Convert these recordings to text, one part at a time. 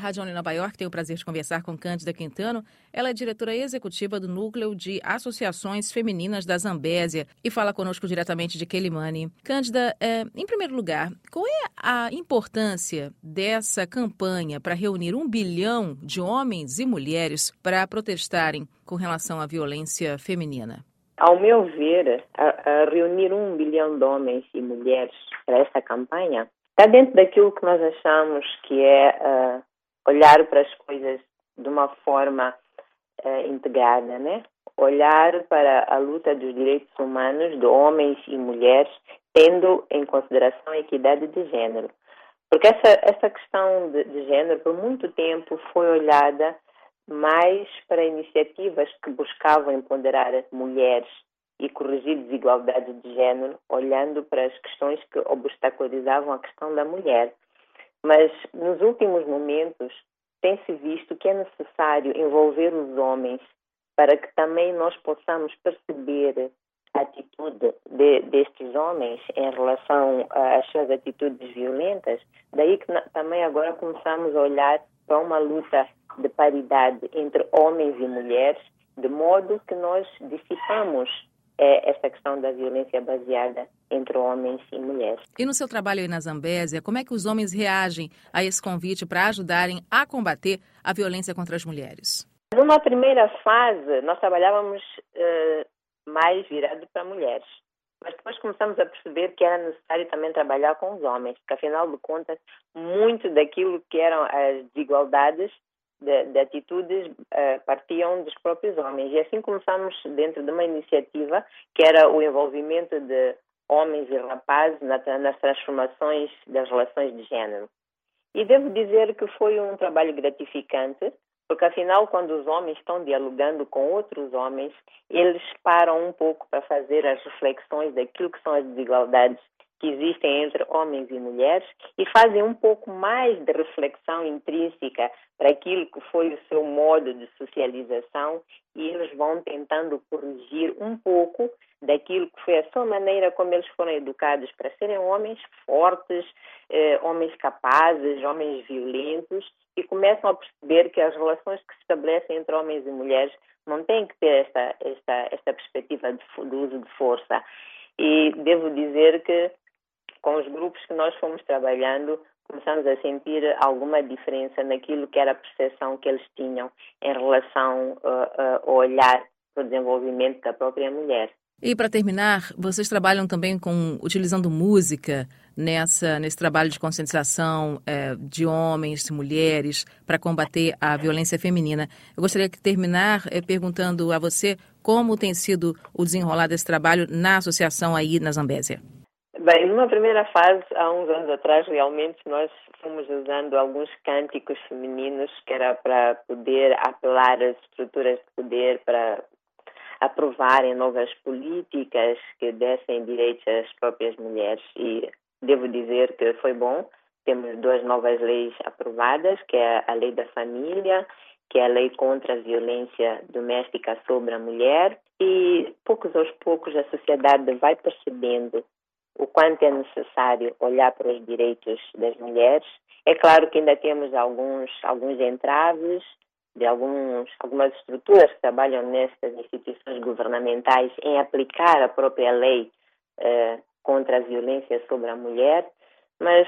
Rádio Oni Nova York. Tenho o prazer de conversar com Cândida Quintano. Ela é diretora executiva do Núcleo de Associações Femininas da Zambésia e fala conosco diretamente de Quelimane. Cândida, em primeiro lugar, qual é a importância dessa campanha para reunir 1 bilhão de homens e mulheres para protestarem com relação à violência feminina? Ao meu ver, a reunir 1 bilhão de homens e mulheres para esta campanha está dentro daquilo que nós achamos que é olhar para as coisas de uma forma integrada, né? Olhar para a luta dos direitos humanos de homens e mulheres, tendo em consideração a equidade de género. Porque essa questão de género, por muito tempo, foi olhada mais para iniciativas que buscavam empoderar as mulheres e corrigir desigualdades de género, olhando para as questões que obstaculizavam a questão da mulher. Mas, nos últimos momentos, tem-se visto que é necessário envolver os homens para que também nós possamos perceber a atitude destes homens em relação às suas atitudes violentas. Daí que também agora começamos a olhar para uma luta de paridade entre homens e mulheres, de modo que nós dissipamos esta questão da violência baseada entre homens e mulheres. E no seu trabalho aí na Zambésia, como é que os homens reagem a esse convite para ajudarem a combater a violência contra as mulheres? Numa primeira fase, nós trabalhávamos mais virado para mulheres. Mas depois começamos a perceber que era necessário também trabalhar com os homens, porque afinal de contas, muito daquilo que eram as desigualdades de atitudes partiam dos próprios homens. E assim começamos dentro de uma iniciativa que era o envolvimento de homens e rapazes nas transformações das relações de género. E devo dizer que foi um trabalho gratificante, porque afinal, quando os homens estão dialogando com outros homens, eles param um pouco para fazer as reflexões daquilo que são as desigualdades que existem entre homens e mulheres e fazem um pouco mais de reflexão intrínseca para aquilo que foi o seu modo de socialização e eles vão tentando corrigir um pouco daquilo que foi a sua maneira como eles foram educados para serem homens fortes, homens capazes, homens violentos e começam a perceber que as relações que se estabelecem entre homens e mulheres não têm que ter esta perspectiva do uso de força. E devo dizer que com os grupos que nós fomos trabalhando, começamos a sentir alguma diferença naquilo que era a percepção que eles tinham em relação ao olhar para o desenvolvimento da própria mulher. E para terminar, vocês trabalham também utilizando música nesse trabalho de conscientização de homens e mulheres para combater a violência feminina. Eu gostaria de terminar perguntando a você como tem sido o desenrolar desse trabalho na associação aí na Zambésia. Bem, numa primeira fase, há uns anos atrás, realmente nós fomos usando alguns cânticos femininos que era para poder apelar às estruturas de poder para aprovarem novas políticas que dessem direitos às próprias mulheres. E devo dizer que foi bom. Temos 2 novas leis aprovadas, que é a Lei da Família, que é a Lei contra a Violência Doméstica sobre a Mulher. E, poucos aos poucos, a sociedade vai percebendo o quanto é necessário olhar para os direitos das mulheres. É claro que ainda temos alguns entraves de algumas estruturas que trabalham nestas instituições governamentais em aplicar a própria lei contra a violência sobre a mulher, mas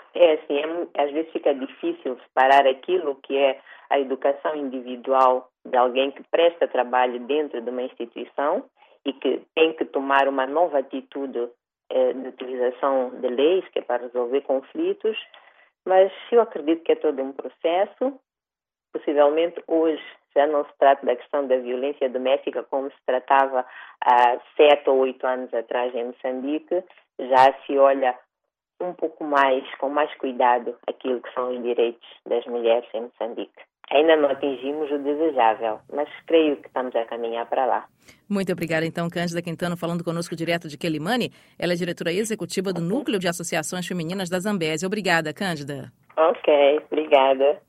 às vezes fica difícil separar aquilo que é a educação individual de alguém que presta trabalho dentro de uma instituição e que tem que tomar uma nova atitude de utilização de leis, que é para resolver conflitos, mas eu acredito que é todo um processo. Possivelmente hoje já não se trata da questão da violência doméstica como se tratava há 7 ou 8 anos atrás em Moçambique, já se olha um pouco mais, com mais cuidado, aquilo que são os direitos das mulheres em Moçambique. Ainda não atingimos o desejável, mas creio que estamos a caminhar para lá. Muito obrigada, então, Cândida Quintano, falando conosco direto de Quelimane. Ela é diretora executiva do Núcleo de Associações Femininas da Zambésia. Obrigada, Cândida. Ok, obrigada.